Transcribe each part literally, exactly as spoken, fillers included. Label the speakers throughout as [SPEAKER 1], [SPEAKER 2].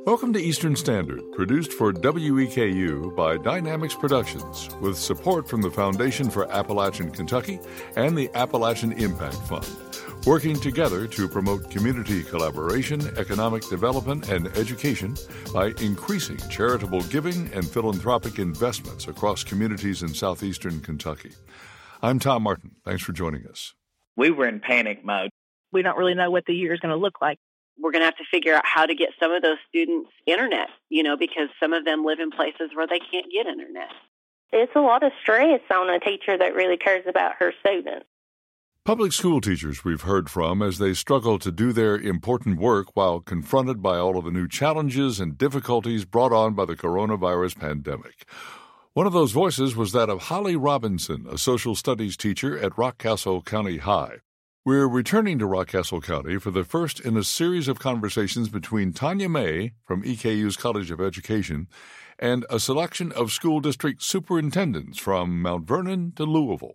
[SPEAKER 1] Welcome to Eastern Standard, produced for W E K U by Dynamics Productions, with support from the Foundation for Appalachian Kentucky and the Appalachian Impact Fund, working together to promote community collaboration, economic development, and education by increasing charitable giving and philanthropic investments across communities in southeastern Kentucky. I'm Tom Martin. Thanks for joining us.
[SPEAKER 2] We were in panic mode.
[SPEAKER 3] We don't really know what the year is going to look like.
[SPEAKER 4] We're going to have to figure out how to get some of those students internet, you know, because some of them live in places where they can't get internet.
[SPEAKER 5] It's a lot of stress on a teacher that really cares about her students.
[SPEAKER 1] Public school teachers we've heard from as they struggle to do their important work while confronted by all of the new challenges and difficulties brought on by the coronavirus pandemic. One of those voices was that of Holly Robinson, a social studies teacher at Rockcastle County High. We're returning to Rockcastle County for the first in a series of conversations between Tanya May from E K U's College of Education and a selection of school district superintendents from Mount Vernon to Louisville.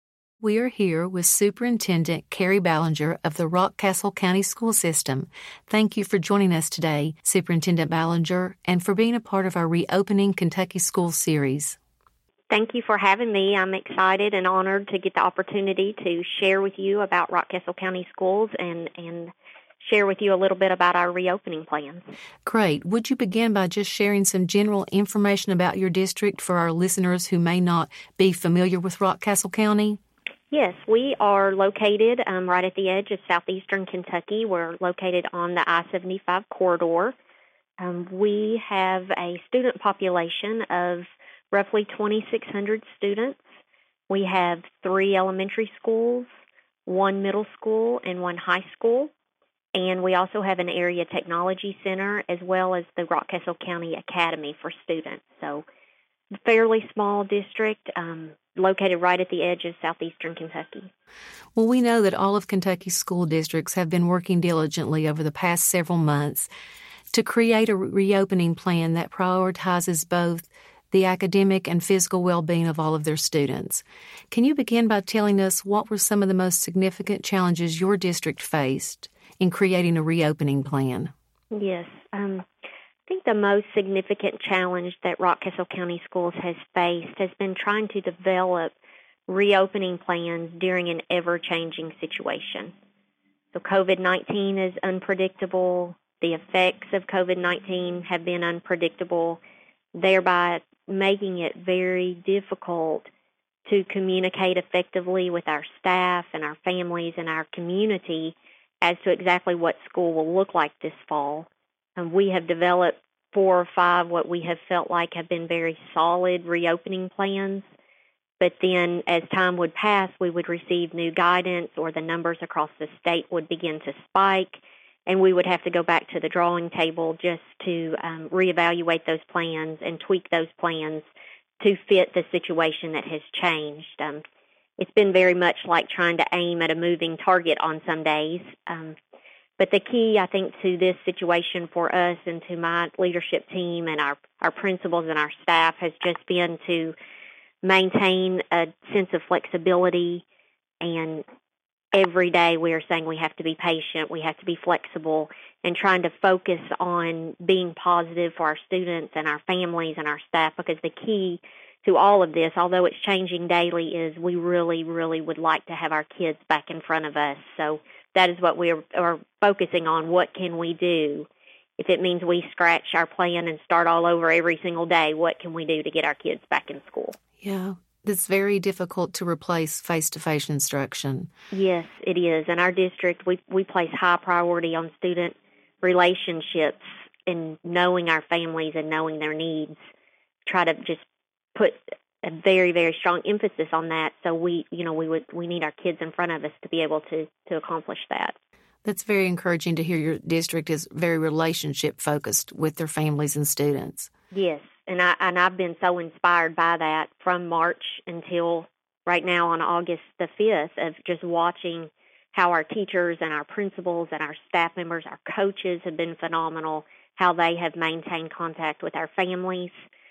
[SPEAKER 6] We are here with Superintendent Carrie Ballinger of the Rockcastle County School System. Thank you for joining us today, Superintendent Ballinger, and for being a part of our Reopening Kentucky Schools series.
[SPEAKER 5] Thank you for having me. I'm excited and honored to get the opportunity to share with you about Rockcastle County Schools and, and share with you a little bit about our reopening plans.
[SPEAKER 6] Great. Would you begin by just sharing some general information about your district for our listeners who may not be familiar with Rockcastle County?
[SPEAKER 5] Yes, we are located um, right at the edge of southeastern Kentucky. We're located on the I seventy-five corridor. Um, we have a student population of roughly twenty-six hundred students. We have three elementary schools, one middle school, and one high school. And we also have an area technology center as well as the Rockcastle County Academy for students. So a fairly small district um, located right at the edge of southeastern Kentucky.
[SPEAKER 6] Well, we know that all of Kentucky's school districts have been working diligently over the past several months to create a reopening plan that prioritizes both the academic and physical well-being of all of their students. Can you begin by telling us what were some of the most significant challenges your district faced in creating a reopening plan?
[SPEAKER 5] Yes. Um, I think the most significant challenge that Rockcastle County Schools has faced has been trying to develop reopening plans during an ever-changing situation. So COVID nineteen is unpredictable. The effects of COVID nineteen have been unpredictable, thereby making it very difficult to communicate effectively with our staff and our families and our community as to exactly what school will look like this fall. And we have developed four or five what we have felt like have been very solid reopening plans. But then as time would pass, we would receive new guidance or the numbers across the state would begin to spike, and we would have to go back to the drawing table just to um, reevaluate those plans and tweak those plans to fit the situation that has changed. Um, it's been very much like trying to aim at a moving target on some days. Um, but the key, I think, to this situation for us and to my leadership team and our, our principals and our staff has just been to maintain a sense of flexibility, and every day we are saying we have to be patient, we have to be flexible, and trying to focus on being positive for our students and our families and our staff, because the key to all of this, although it's changing daily, is we really, really would like to have our kids back in front of us. So that is what we are, are focusing on. What can we do? If it means we scratch our plan and start all over every single day, what can we do to get our kids back in school?
[SPEAKER 6] Yeah. It's very difficult to replace face-to-face instruction.
[SPEAKER 5] Yes, it is. In our district, we we place high priority on student relationships and knowing our families and knowing their needs. Try to just put a very, very strong emphasis on that. So we, you know, we would we need our kids in front of us to be able to to accomplish that.
[SPEAKER 6] That's very encouraging to hear your district is very relationship-focused with their families and students.
[SPEAKER 5] Yes. And, I, and I've been so inspired by that from March until right now on August the fifth of just watching how our teachers and our principals and our staff members, our coaches have been phenomenal, how they have maintained contact with our families.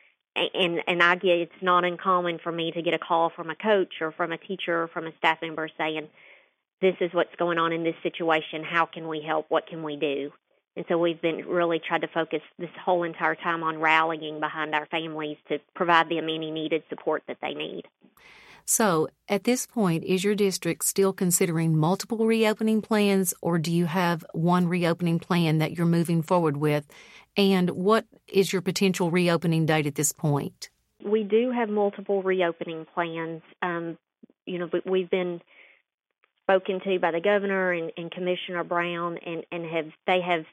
[SPEAKER 5] And, and I get it's not uncommon for me to get a call from a coach or from a teacher or from a staff member saying, this is what's going on in this situation. How can we help? What can we do? And so we've been really tried to focus this whole entire time on rallying behind our families to provide them any needed support that they need.
[SPEAKER 6] So, at this point, is your district still considering multiple reopening plans, or do you have one reopening plan that you're moving forward with? And what is your potential reopening date at this point?
[SPEAKER 5] We do have multiple reopening plans. Um, you know, but we've been spoken to by the governor and, and Commissioner Brown, and, and have they have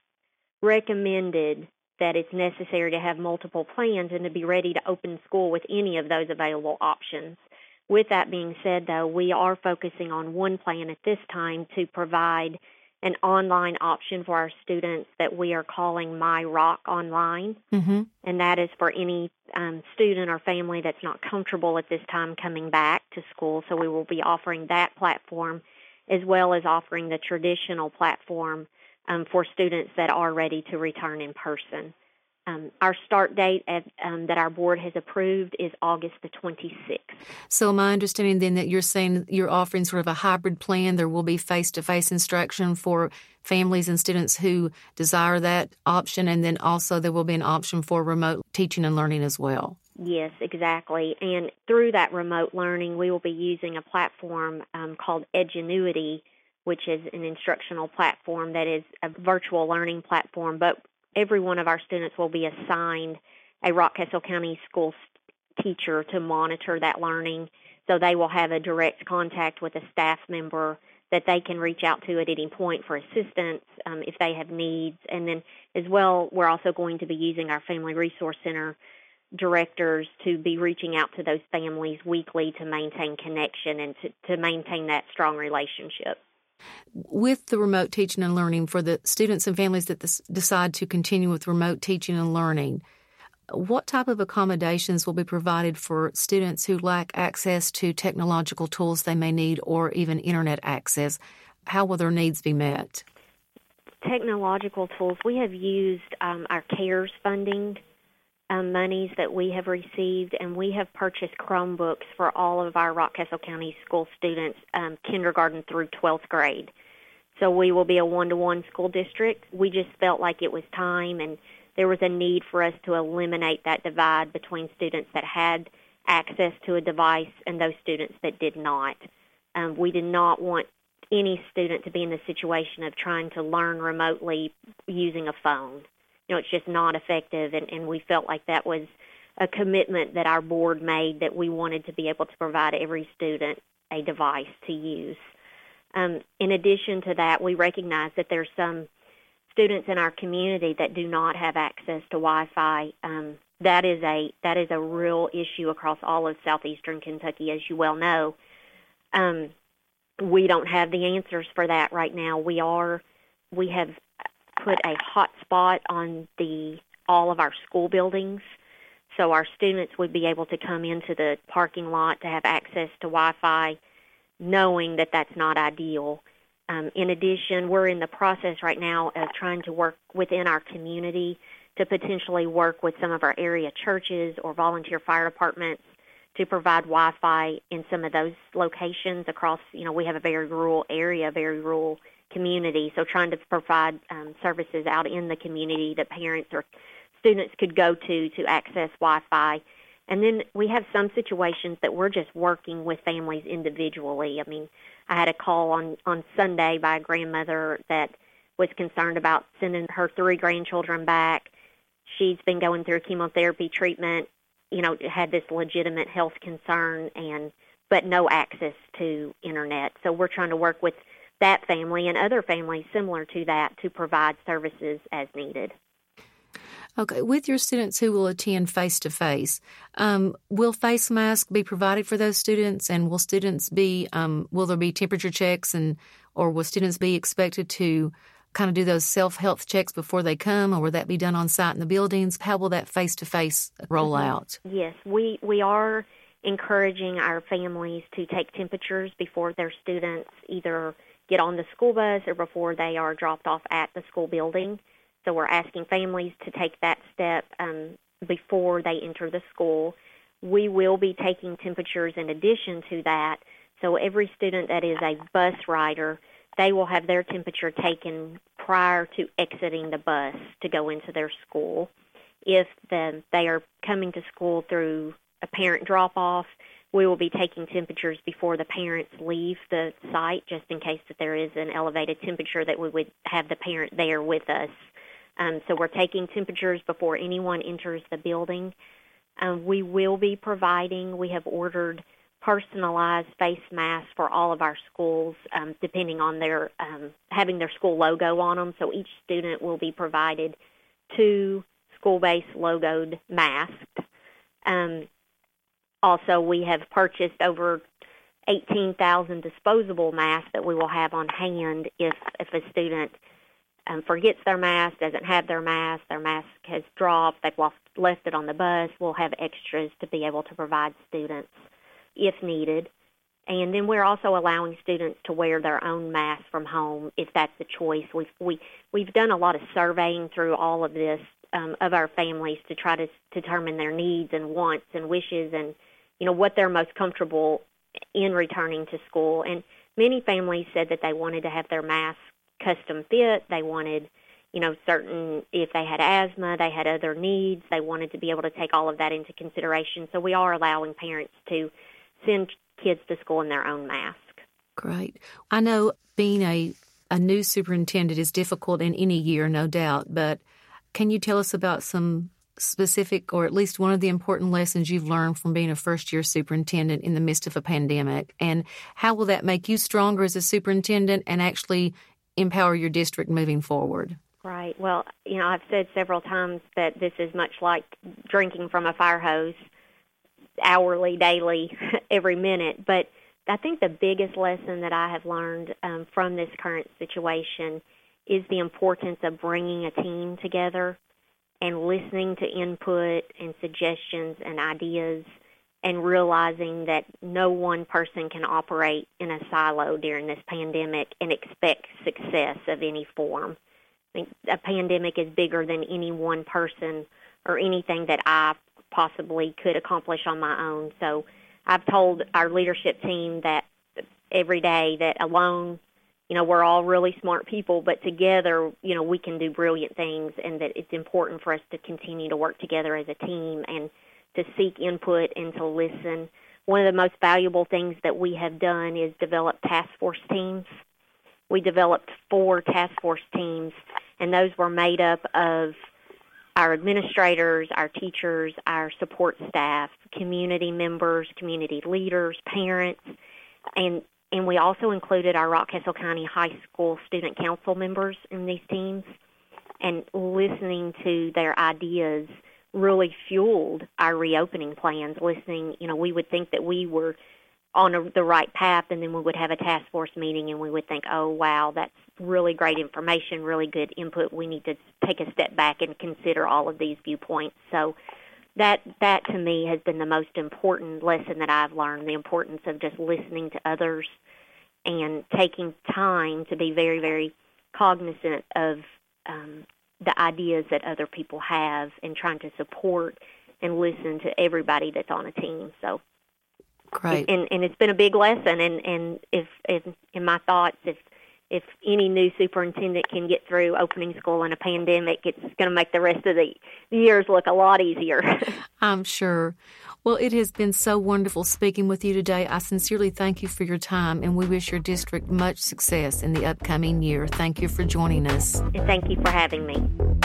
[SPEAKER 5] recommended that it's necessary to have multiple plans and to be ready to open school with any of those available options. With that being said, though, we are focusing on one plan at this time to provide an online option for our students that we are calling My Rock Online,
[SPEAKER 6] mm-hmm.
[SPEAKER 5] and that is for any um, student or family that's not comfortable at this time coming back to school. So we will be offering that platform as well as offering the traditional platform um, for students that are ready to return in person. Um, our start date at, um, that our board has approved is August the twenty-sixth.
[SPEAKER 6] So my understanding then that you're saying you're offering sort of a hybrid plan. There will be face-to-face instruction for families and students who desire that option, and then also there will be an option for remote teaching and learning as well.
[SPEAKER 5] Yes, exactly. And through that remote learning, we will be using a platform um, called Edgenuity, which is an instructional platform that is a virtual learning platform, but every one of our students will be assigned a Rock-Castle County school teacher to monitor that learning, so they will have a direct contact with a staff member that they can reach out to at any point for assistance um, if they have needs. And then as well, we're also going to be using our Family Resource Center directors to be reaching out to those families weekly to maintain connection and to, to maintain that strong relationship.
[SPEAKER 6] With the remote teaching and learning, for the students and families that this, decide to continue with remote teaching and learning, what type of accommodations will be provided for students who lack access to technological tools they may need or even internet access? How will their needs be met?
[SPEAKER 5] Technological tools, we have used um, our CARES funding um, monies that we have received, and we have purchased Chromebooks for all of our Rock-Castle County school students, um, kindergarten through twelfth grade. So we will be a one-to-one school district. We just felt like it was time, and there was a need for us to eliminate that divide between students that had access to a device and those students that did not. Um, we did not want any student to be in the situation of trying to learn remotely using a phone. You know, it's just not effective, and, and we felt like that was a commitment that our board made, that we wanted to be able to provide every student a device to use. Um, in addition to that, we recognize that there's some students in our community that do not have access to Wi-Fi. Um, that is a that is a real issue across all of southeastern Kentucky, as you well know. Um, we don't have the answers for that right now. We are we have put a hotspot on the all of our school buildings, so our students would be able to come into the parking lot to have access to Wi-Fi, knowing that that's not ideal. Um, in addition, we're in the process right now of trying to work within our community to potentially work with some of our area churches or volunteer fire departments to provide Wi-Fi in some of those locations across, you know, we have a very rural area, very rural community, so trying to provide um, services out in the community that parents or students could go to to access Wi-Fi. And then we have some situations that we're just working with families individually. I mean, I had a call on, on Sunday by a grandmother that was concerned about sending her three grandchildren back. She's been going through chemotherapy treatment, you know, had this legitimate health concern, and but no access to internet. So we're trying to work with that family and other families similar to that to provide services as needed.
[SPEAKER 6] Okay, with your students who will attend face-to-face, um, will face masks be provided for those students, and will students be, um, will there be temperature checks, and or will students be expected to kind of do those self-health checks before they come, or will that be done on site in the buildings? How will that face-to-face roll out?
[SPEAKER 5] Yes, we, we are encouraging our families to take temperatures before their students either get on the school bus or before they are dropped off at the school building. So we're asking families to take that step um, before they enter the school. We will be taking temperatures in addition to that. So every student that is a bus rider, they will have their temperature taken prior to exiting the bus to go into their school. If the, they are coming to school through a parent drop-off, we will be taking temperatures before the parents leave the site, just in case that there is an elevated temperature, that we would have the parent there with us. Um, so we're taking temperatures before anyone enters the building. Um, we will be providing, we have ordered personalized face masks for all of our schools, um, depending on their, um, having their school logo on them. So each student will be provided two school-based logoed masks. Um, also, we have purchased over eighteen thousand disposable masks that we will have on hand if, if a student um, forgets their mask, doesn't have their mask, their mask has dropped, they've lost, left it on the bus. We'll have extras to be able to provide students if needed. And then we're also allowing students to wear their own mask from home if that's the choice. We've, we, we've done a lot of surveying through all of this um, of our families to try to determine their needs and wants and wishes and, you know, what they're most comfortable in returning to school. And many families said that they wanted to have their mask custom fit. They wanted, you know, certain, if they had asthma, they had other needs. They wanted to be able to take all of that into consideration. So we are allowing parents to send kids to school in their own mask.
[SPEAKER 6] Great. I know being a, a new superintendent is difficult in any year, no doubt, but can you tell us about some specific, or at least one of the important lessons you've learned from being a first-year superintendent in the midst of a pandemic? And how will that make you stronger as a superintendent and actually empower your district moving forward?
[SPEAKER 5] Right. Well, you know, I've said several times that this is much like drinking from a fire hose, hourly, daily, every minute. But I think the biggest lesson that I have learned um, from this current situation is the importance of bringing a team together and listening to input and suggestions and ideas, and realizing that no one person can operate in a silo during this pandemic and expect success of any form. I mean, a pandemic is bigger than any one person or anything that I possibly could accomplish on my own. So I've told our leadership team that every day that alone, you know, we're all really smart people, but together, you know, we can do brilliant things, and that it's important for us to continue to work together as a team and to seek input and to listen. One of the most valuable things that we have done is develop task force teams. We developed four task force teams, and those were made up of our administrators, our teachers, our support staff, community members, community leaders, parents, and and we also included our Rock Castle County High School Student Council members in these teams, and listening to their ideas really fueled our reopening plans. Listening, you know, we would think that we were on a, the right path, and then we would have a task force meeting, and we would think, oh, wow, that's really great information, really good input. We need to take a step back and consider all of these viewpoints. So that, that to me, has been the most important lesson that I've learned, the importance of just listening to others and taking time to be very, very cognizant of um, the ideas that other people have, and trying to support and listen to everybody that's on a team. So,
[SPEAKER 6] great.
[SPEAKER 5] And, and it's been a big lesson. And, and if, if in my thoughts, if if any new superintendent can get through opening school in a pandemic, it's going to make the rest of the years look a lot easier.
[SPEAKER 6] I'm sure. Well, it has been so wonderful speaking with you today. I sincerely thank you for your time, and we wish your district much success in the upcoming year. Thank you for joining us.
[SPEAKER 5] And thank you for having me.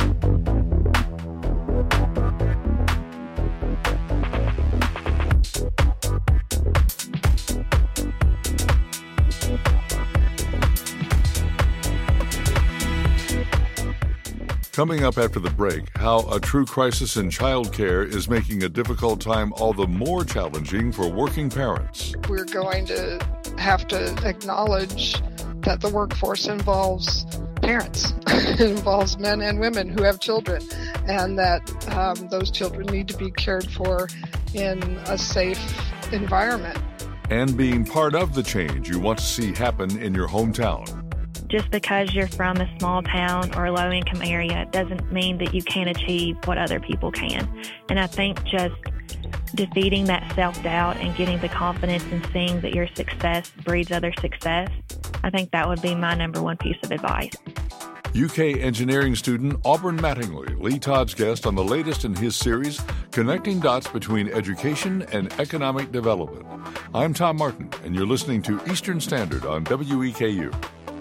[SPEAKER 1] Coming up after the break, how a true crisis in childcare is making a difficult time all the more challenging for working parents.
[SPEAKER 7] We're going to have to acknowledge that the workforce involves parents. It involves men and women who have children, and that um, those children need to be cared for in a safe environment.
[SPEAKER 1] And being part of the change you want to see happen in your hometown.
[SPEAKER 3] Just because you're from a small town or a low-income area doesn't mean that you can't achieve what other people can. And I think just defeating that self-doubt and getting the confidence and seeing that your success breeds other success, I think that would be my number one piece of advice.
[SPEAKER 1] U K engineering student Auburn Mattingly, Lee Todd's guest on the latest in his series, Connecting Dots Between Education and Economic Development. I'm Tom Martin, and you're listening to Eastern Standard on W E K U.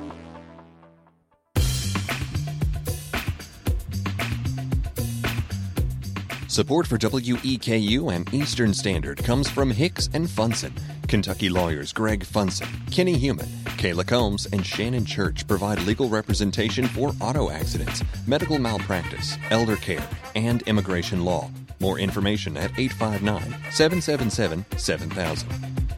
[SPEAKER 8] Support for W E K U and Eastern Standard comes from Hicks and Funson. Kentucky lawyers Greg Funson, Kenny Human, Kayla Combs, and Shannon Church provide legal representation for auto accidents, medical malpractice, elder care, and immigration law. More information at eight five nine, seven seven seven, seven thousand.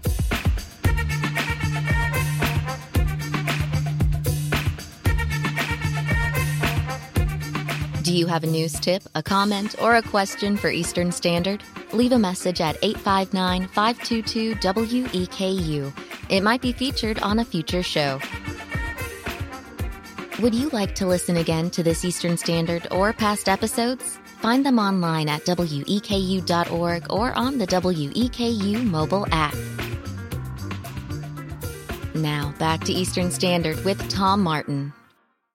[SPEAKER 9] Do you have a news tip, a comment, or a question for Eastern Standard? Leave a message at eight five nine, five two two, W E K U. It might be featured on a future show. Would you like to listen again to this Eastern Standard or past episodes? Find them online at W E K U dot org or on the W E K U mobile app. Now, back to Eastern Standard with Tom Martin.